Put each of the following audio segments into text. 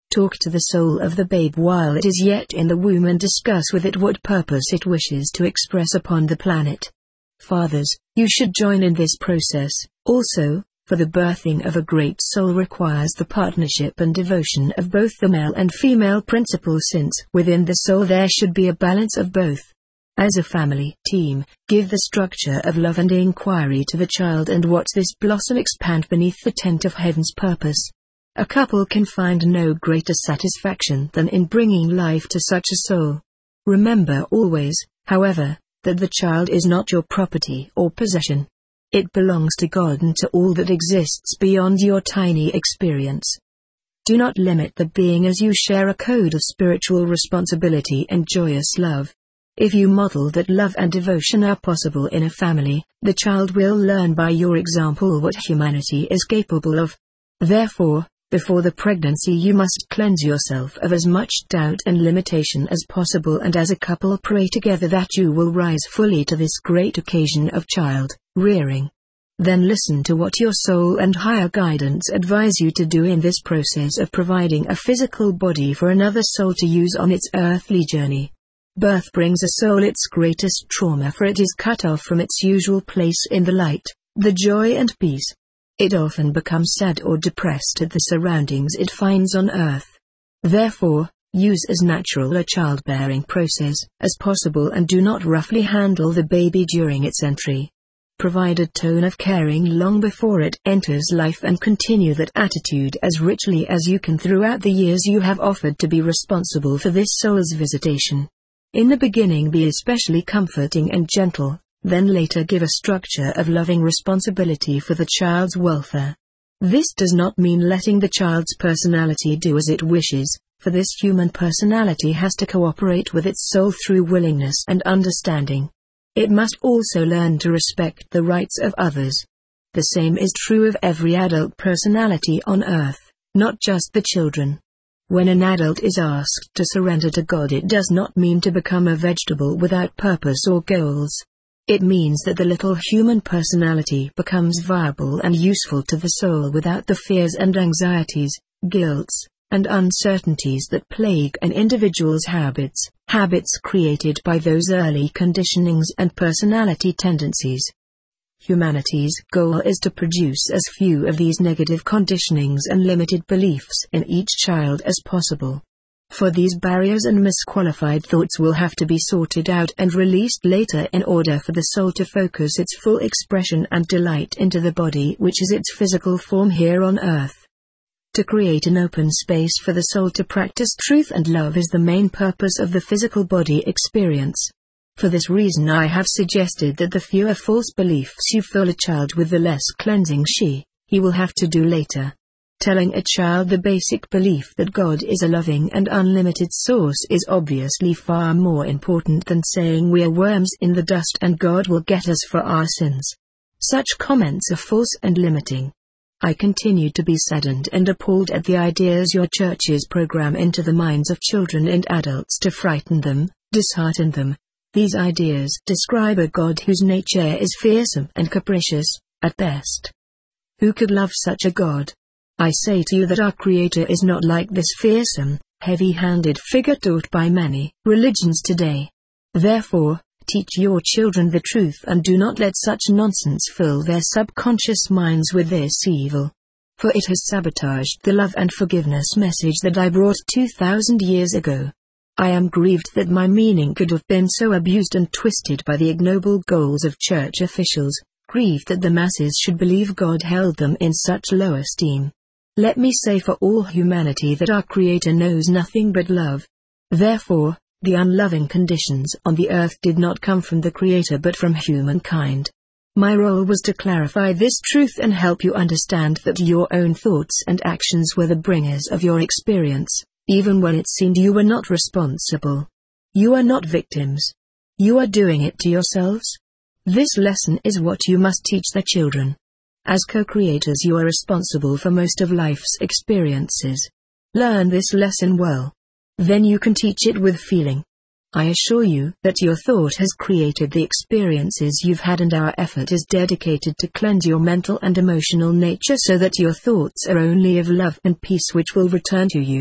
Talk to the soul of the babe while it is yet in the womb and discuss with it what purpose it wishes to express upon the planet. Fathers, you should join in this process, also, for the birthing of a great soul requires the partnership and devotion of both the male and female principles, since within the soul there should be a balance of both. As a family team, give the structure of love and inquiry to the child and watch this blossom expand beneath the tent of heaven's purpose. A couple can find no greater satisfaction than in bringing life to such a soul. Remember always, however, that the child is not your property or possession. It belongs to God and to all that exists beyond your tiny experience. Do not limit the being as you share a code of spiritual responsibility and joyous love. If you model that love and devotion are possible in a family, the child will learn by your example what humanity is capable of. Therefore, before the pregnancy you must cleanse yourself of as much doubt and limitation as possible, and as a couple pray together that you will rise fully to this great occasion of child rearing. Then listen to what your soul and higher guidance advise you to do in this process of providing a physical body for another soul to use on its earthly journey. Birth brings a soul its greatest trauma, for it is cut off from its usual place in the light, the joy and peace. It often becomes sad or depressed at the surroundings it finds on earth. Therefore, use as natural a childbearing process as possible and do not roughly handle the baby during its entry. Provide a tone of caring long before it enters life and continue that attitude as richly as you can throughout the years you have offered to be responsible for this soul's visitation. In the beginning be especially comforting and gentle. Then later give a structure of loving responsibility for the child's welfare. This does not mean letting the child's personality do as it wishes, for this human personality has to cooperate with its soul through willingness and understanding. It must also learn to respect the rights of others. The same is true of every adult personality on earth, not just the children. When an adult is asked to surrender to God, it does not mean to become a vegetable without purpose or goals. It means that the little human personality becomes viable and useful to the soul without the fears and anxieties, guilts, and uncertainties that plague an individual's habits created by those early conditionings and personality tendencies. Humanity's goal is to produce as few of these negative conditionings and limited beliefs in each child as possible. For these barriers and misqualified thoughts will have to be sorted out and released later in order for the soul to focus its full expression and delight into the body which is its physical form here on earth. To create an open space for the soul to practice truth and love is the main purpose of the physical body experience. For this reason I have suggested that the fewer false beliefs you fill a child with, the less cleansing he will have to do later. Telling a child the basic belief that God is a loving and unlimited source is obviously far more important than saying we are worms in the dust and God will get us for our sins. Such comments are false and limiting. I continue to be saddened and appalled at the ideas your churches program into the minds of children and adults to frighten them, dishearten them. These ideas describe a God whose nature is fearsome and capricious, at best. Who could love such a God? I say to you that our Creator is not like this fearsome, heavy-handed figure taught by many religions today. Therefore, teach your children the truth and do not let such nonsense fill their subconscious minds with this evil. For it has sabotaged the love and forgiveness message that I brought 2,000 years ago. I am grieved that my meaning could have been so abused and twisted by the ignoble goals of church officials, grieved that the masses should believe God held them in such low esteem. Let me say for all humanity that our Creator knows nothing but love. Therefore, the unloving conditions on the earth did not come from the Creator but from humankind. My role was to clarify this truth and help you understand that your own thoughts and actions were the bringers of your experience, even when it seemed you were not responsible. You are not victims. You are doing it to yourselves. This lesson is what you must teach the children. As co-creators you are responsible for most of life's experiences. Learn this lesson well. Then you can teach it with feeling. I assure you that your thought has created the experiences you've had, and our effort is dedicated to cleanse your mental and emotional nature so that your thoughts are only of love and peace which will return to you.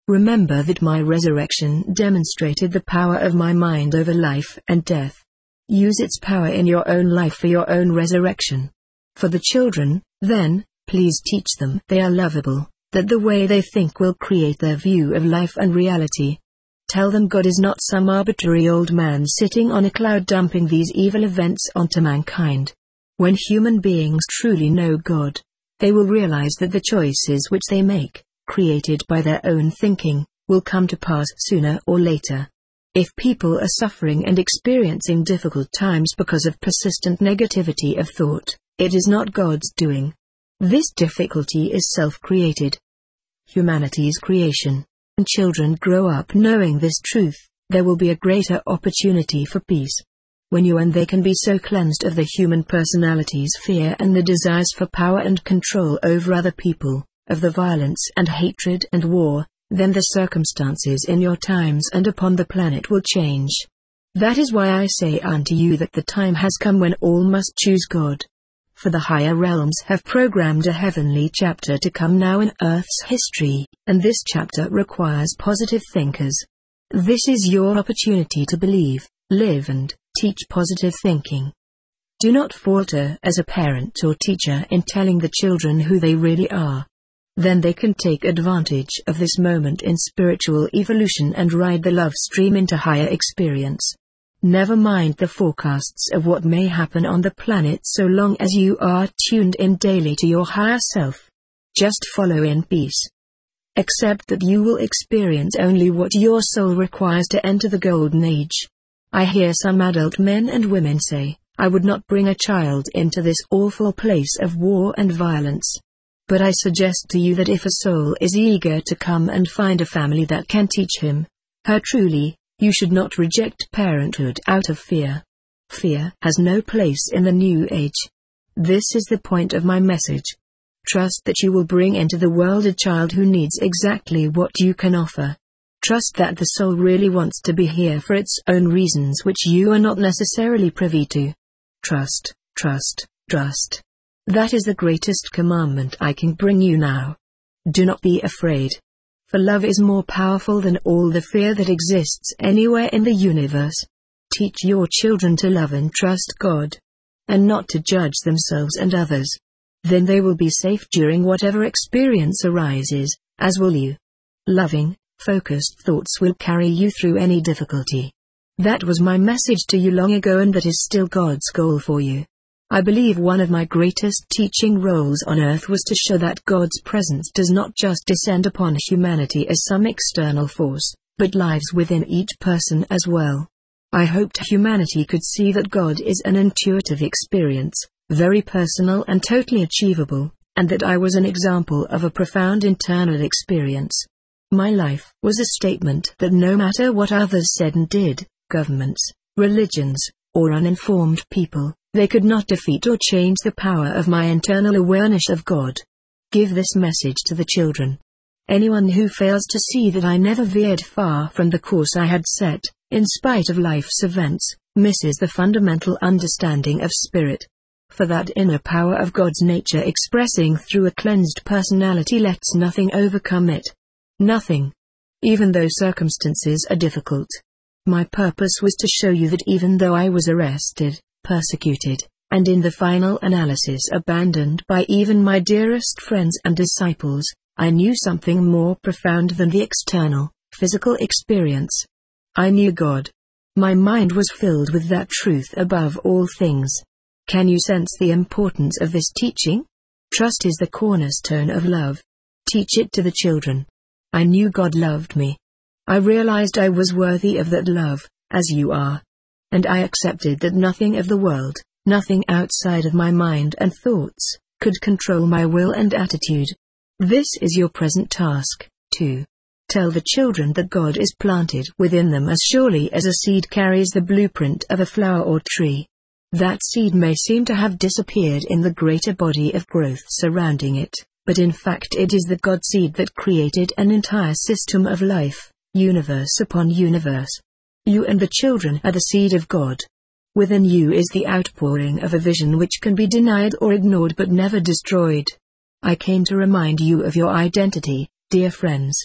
Remember that my resurrection demonstrated the power of my mind over life and death. Use its power in your own life for your own resurrection. For the children, then, please teach them they are lovable, that the way they think will create their view of life and reality. Tell them God is not some arbitrary old man sitting on a cloud dumping these evil events onto mankind. When human beings truly know God, they will realize that the choices which they make, created by their own thinking, will come to pass sooner or later. If people are suffering and experiencing difficult times because of persistent negativity of thought, it is not God's doing. This difficulty is self-created. Humanity's creation. When children grow up knowing this truth, there will be a greater opportunity for peace. When you and they can be so cleansed of the human personality's fear and the desires for power and control over other people, of the violence and hatred and war, then the circumstances in your times and upon the planet will change. That is why I say unto you that the time has come when all must choose God. For the higher realms have programmed a heavenly chapter to come now in Earth's history, and this chapter requires positive thinkers. This is your opportunity to believe, live and teach positive thinking. Do not falter as a parent or teacher in telling the children who they really are. Then they can take advantage of this moment in spiritual evolution and ride the love stream into higher experience. Never mind the forecasts of what may happen on the planet so long as you are tuned in daily to your higher self. Just follow in peace. Accept that you will experience only what your soul requires to enter the golden age. I hear some adult men and women say, I would not bring a child into this awful place of war and violence. But I suggest to you that if a soul is eager to come and find a family that can teach him, her truly, you should not reject parenthood out of fear. Fear has no place in the new age. This is the point of my message. Trust that you will bring into the world a child who needs exactly what you can offer. Trust that the soul really wants to be here for its own reasons which you are not necessarily privy to. Trust, trust, trust. That is the greatest commandment I can bring you now. Do not be afraid. For love is more powerful than all the fear that exists anywhere in the universe. Teach your children to love and trust God, and not to judge themselves and others. Then they will be safe during whatever experience arises, as will you. Loving, focused thoughts will carry you through any difficulty. That was my message to you long ago, and that is still God's goal for you. I believe one of my greatest teaching roles on earth was to show that God's presence does not just descend upon humanity as some external force, but lives within each person as well. I hoped humanity could see that God is an intuitive experience, very personal and totally achievable, and that I was an example of a profound internal experience. My life was a statement that no matter what others said and did, governments, religions, or uninformed people, they could not defeat or change the power of my internal awareness of God. Give this message to the children. Anyone who fails to see that I never veered far from the course I had set, in spite of life's events, misses the fundamental understanding of spirit. For that inner power of God's nature expressing through a cleansed personality lets nothing overcome it. Nothing. Even though circumstances are difficult. My purpose was to show you that even though I was arrested, persecuted, and in the final analysis abandoned by even my dearest friends and disciples, I knew something more profound than the external, physical experience. I knew God. My mind was filled with that truth above all things. Can you sense the importance of this teaching? Trust is the cornerstone of love. Teach it to the children. I knew God loved me. I realized I was worthy of that love, as you are. And I accepted that nothing of the world, nothing outside of my mind and thoughts, could control my will and attitude. This is your present task, too. Tell the children that God is planted within them as surely as a seed carries the blueprint of a flower or tree. That seed may seem to have disappeared in the greater body of growth surrounding it, but in fact it is the God seed that created an entire system of life, universe upon universe. You and the children are the seed of God. Within you is the outpouring of a vision which can be denied or ignored but never destroyed. I came to remind you of your identity, dear friends.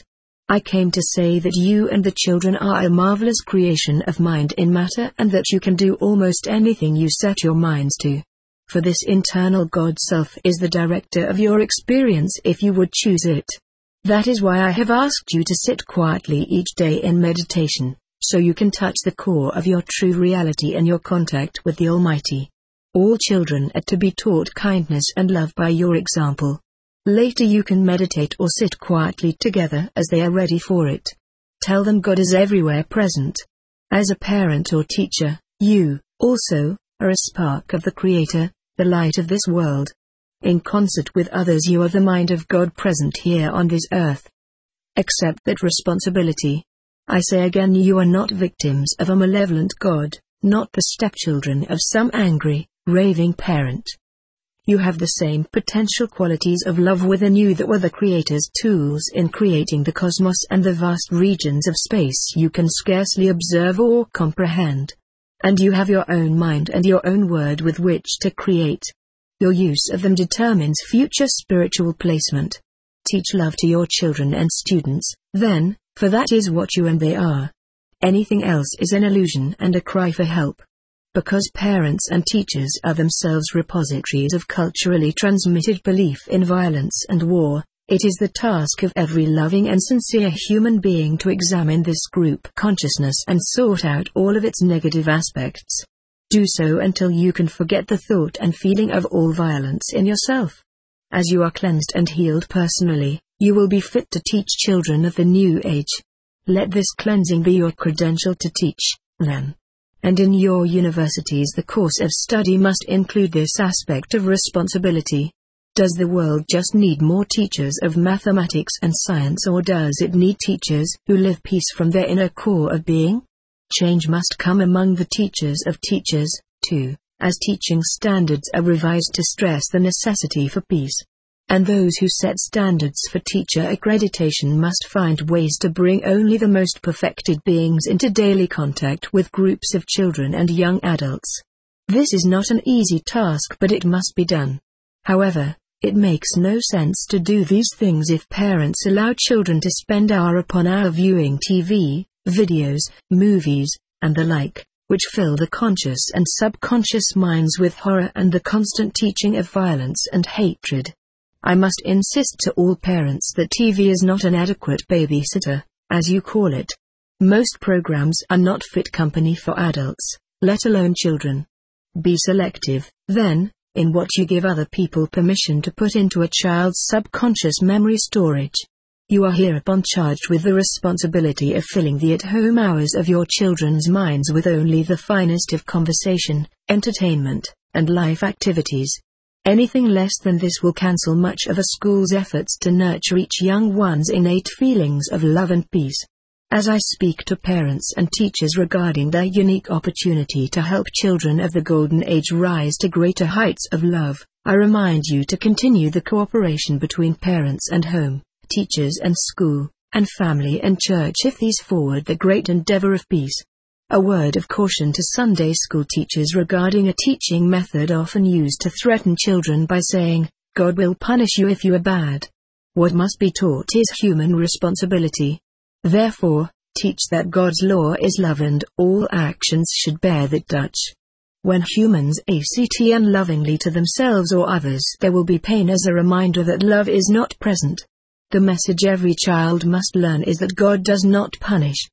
I came to say that you and the children are a marvelous creation of mind in matter, and that you can do almost anything you set your minds to. For this internal God Self is the director of your experience if you would choose it. That is why I have asked you to sit quietly each day in meditation, so you can touch the core of your true reality and your contact with the Almighty. All children are to be taught kindness and love by your example. Later you can meditate or sit quietly together as they are ready for it. Tell them God is everywhere present. As a parent or teacher, you, also, are a spark of the Creator, the light of this world. In concert with others you are the mind of God present here on this earth. Accept that responsibility. I say again, you are not victims of a malevolent God, not the stepchildren of some angry, raving parent. You have the same potential qualities of love within you that were the Creator's tools in creating the cosmos and the vast regions of space you can scarcely observe or comprehend. And you have your own mind and your own word with which to create. Your use of them determines future spiritual placement. Teach love to your children and students, then, for that is what you and they are. Anything else is an illusion and a cry for help. Because parents and teachers are themselves repositories of culturally transmitted belief in violence and war, it is the task of every loving and sincere human being to examine this group consciousness and sort out all of its negative aspects. Do so until you can forget the thought and feeling of all violence in yourself. As you are cleansed and healed personally, you will be fit to teach children of the new age. Let this cleansing be your credential to teach, then. And in your universities the course of study must include this aspect of responsibility. Does the world just need more teachers of mathematics and science, or does it need teachers who live peace from their inner core of being? Change must come among the teachers of teachers, too, as teaching standards are revised to stress the necessity for peace. And those who set standards for teacher accreditation must find ways to bring only the most perfected beings into daily contact with groups of children and young adults. This is not an easy task, but it must be done. However, it makes no sense to do these things if parents allow children to spend hour upon hour viewing TV, videos, movies, and the like, which fill the conscious and subconscious minds with horror and the constant teaching of violence and hatred. I must insist to all parents that TV is not an adequate babysitter, as you call it. Most programs are not fit company for adults, let alone children. Be selective, then, in what you give other people permission to put into a child's subconscious memory storage. You are hereupon charged with the responsibility of filling the at-home hours of your children's minds with only the finest of conversation, entertainment, and life activities. Anything less than this will cancel much of a school's efforts to nurture each young one's innate feelings of love and peace. As I speak to parents and teachers regarding their unique opportunity to help children of the Golden Age rise to greater heights of love, I remind you to continue the cooperation between parents and home, teachers and school, and family and church if these forward the great endeavor of peace. A word of caution to Sunday school teachers regarding a teaching method often used to threaten children by saying, God will punish you if you are bad. What must be taught is human responsibility. Therefore, teach that God's law is love and all actions should bear that touch. When humans act unlovingly to themselves or others, there will be pain as a reminder that love is not present. The message every child must learn is that God does not punish,